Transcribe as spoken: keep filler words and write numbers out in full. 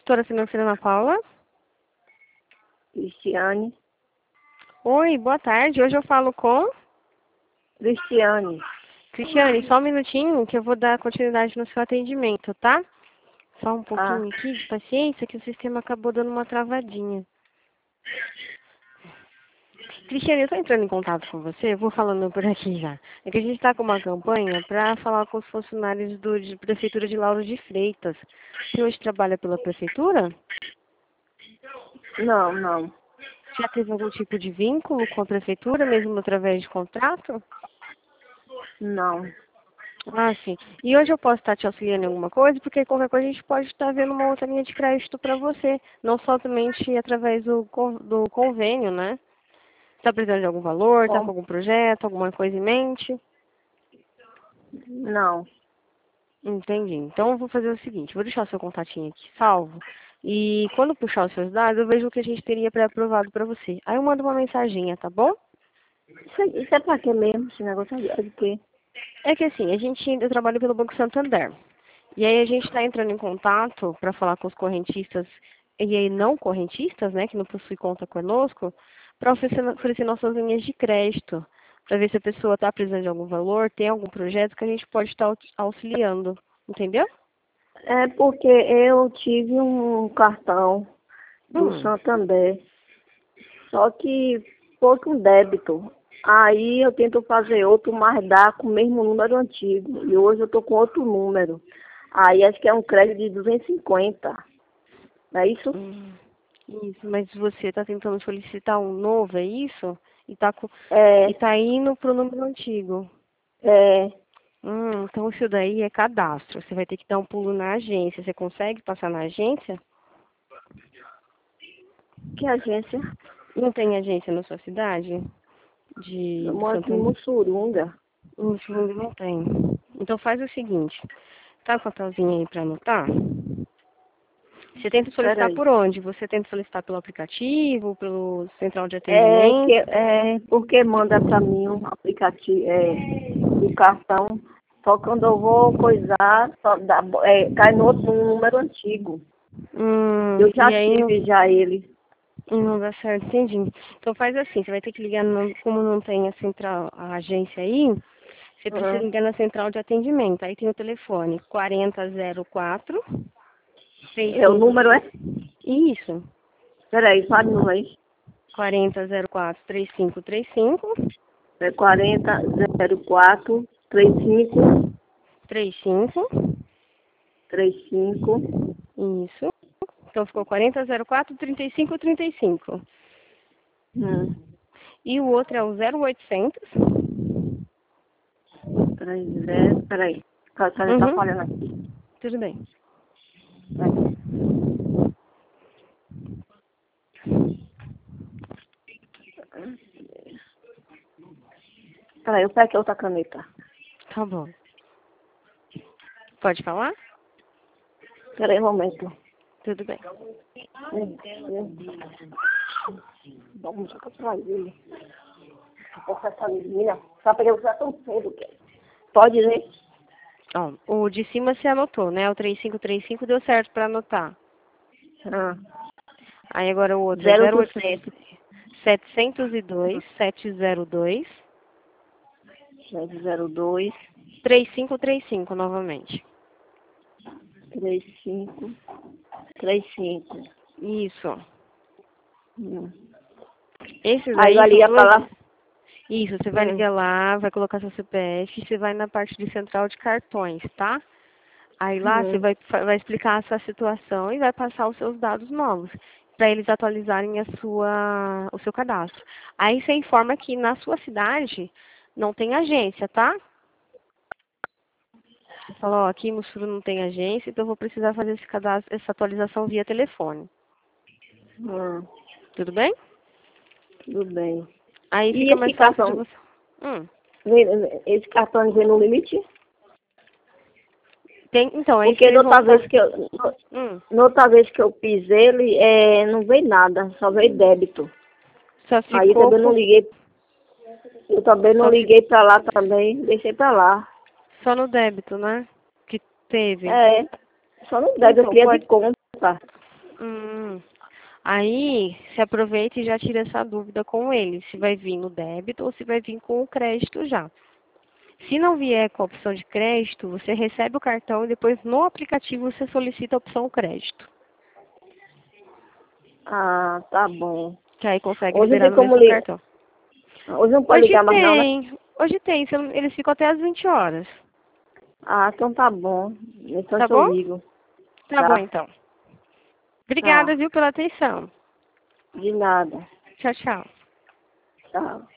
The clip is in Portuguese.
Consultora financeira Ana Paula. Cristiane. Oi, boa tarde. Hoje eu falo com... Cristiane. Cristiane, só um minutinho que eu vou dar continuidade no seu atendimento, tá? Só um pouquinho Ah. aqui de paciência que o sistema acabou dando uma travadinha. Cristiane, eu estou entrando em contato com você, eu vou falando por aqui já. É que a gente está com uma campanha para falar com os funcionários do, de Prefeitura de Lauro de Freitas. Você hoje trabalha pela Prefeitura? Não, não. Já teve algum tipo de vínculo com a Prefeitura, mesmo através de contrato? Não. Ah, sim. E hoje eu posso estar te auxiliando em alguma coisa, porque qualquer coisa a gente pode estar vendo uma outra linha de crédito para você, não somente através do, con- do convênio, né? Está precisando de algum valor, está com Bom, algum projeto, alguma coisa em mente? não. Entendi. Então eu vou fazer o seguinte, vou deixar o seu contatinho aqui salvo, e quando puxar os seus dados, eu vejo o que a gente teria pré-aprovado para você. Aí eu mando uma mensaginha, tá bom? Isso, é- isso é pra quê mesmo? Esse negócio é de quê? É que assim, a gente, eu trabalho pelo Banco Santander. E aí a gente está entrando em contato para falar com os correntistas e aí não correntistas, né, que não possuem conta conosco, para oferecer, oferecer nossas linhas de crédito, para ver se a pessoa está precisando de algum valor, tem algum projeto que a gente pode estar auxiliando, entendeu? É porque eu tive um cartão do Hum, Santander, só que foi com débito. Aí eu tento fazer outro, mas dá com o mesmo número antigo. E hoje eu tô com outro número. Aí acho que é um crédito de duzentos e cinquenta. É isso? hum, isso, mas você está tentando solicitar um novo, é isso? E está É, e tá indo para o número antigo. é. Hum, então isso daí é cadastro. Você vai ter que dar um pulo na agência. Você consegue passar na agência? Que agência? Não tem agência na sua cidade? De Eu do moro aqui em Santander? Mussurunga. Hum, segundo não tem. Então faz o seguinte. Tá com o papelzinho aí para anotar? Você tenta solicitar Peraí. por onde? Você tenta solicitar pelo aplicativo, pelo central de É, que, atendimento? é porque manda pra mim um aplicativo é, do cartão. Só quando eu vou coisar, só dá, é, cai no outro no número antigo. Hum, Eu já e aí não, tive já ele. não dá certo, entendi. Então faz assim, você vai ter que ligar, no, como não tem a central, a agência aí, você precisa Uhum. ligar na central de atendimento. Aí tem o telefone quarenta zero quatro, três É, o cinco número é? Isso, Peraí, fala o número aí. quarenta zero quatro, três cinco três cinco, É quarenta zero quatro trinta e cinco três cinco. trinta e cinco. Isso. Então ficou quarenta zero quatro, trinta e cinco trinta e cinco. Hum. E o outro é o zero oitocentos. Peraí, zero, peraí. A senhora tá falhando Uhum. aqui. Tudo bem. Peraí. Peraí, eu pego outra caneta. Tá bom. Pode falar? Peraí um momento. Tudo bem. Vamos jogar pra ele. Porra, essa menina. Só peguei o tão cedo. Pode dizer? Ó, o de cima você anotou, né? O três cinco três cinco deu certo para anotar. Ah. Aí agora o outro é zero zero oitocentos. setecentos e dois, setecentos e dois, sete zero dois. três cinco três cinco novamente. três cinco. três cinco. Isso. Hum. Esses Aí aí vai são ligar pra duas. lá. Isso, você vai Hum. ligar lá, vai colocar seu C P F, você vai na parte de central de cartões, tá? Aí lá você Hum. vai, fa- vai explicar a sua situação e vai passar os seus dados novos para eles atualizarem a sua, o seu cadastro. Aí você informa que na sua cidade não tem agência, tá? Você fala, ó, aqui em Mussuru não tem agência, então eu vou precisar fazer esse cadastro, essa atualização via telefone. Hum. Tudo bem? Tudo bem. Aí E fica esse mais fácil de cartão? você. Hum. vem- Esse cartão vem no limite? Tem, então, aí Porque da vocês vão outra vez estar. que eu. no- Hum. Na outra vez que eu fiz ele, é, não veio nada, só veio débito. Só Aí eu ficou também não com. liguei. Eu também não Só, fi- liguei pra lá também, deixei pra lá. só no débito, né? Que teve. É, só não débito, eu Então, queria de pode. conta. Hum. Aí, se aproveita e já tira essa dúvida com ele, se vai vir no débito ou se vai vir com o crédito já. Se não vier com a opção de crédito, você recebe o cartão e depois no aplicativo você solicita a opção crédito. Ah, tá bom. Que aí consegue Hoje não liberar tem no como mesmo ligar. cartão. Hoje não pode Hoje ligar mais não, né? tem, hoje tem, se eu não- eles ficam até às vinte horas. Ah, então tá bom. Então Tá eu bom? ligo. Tá bom Tá, então. Obrigada, tá. viu, pela atenção. De nada. Tchau, tchau. Tchau.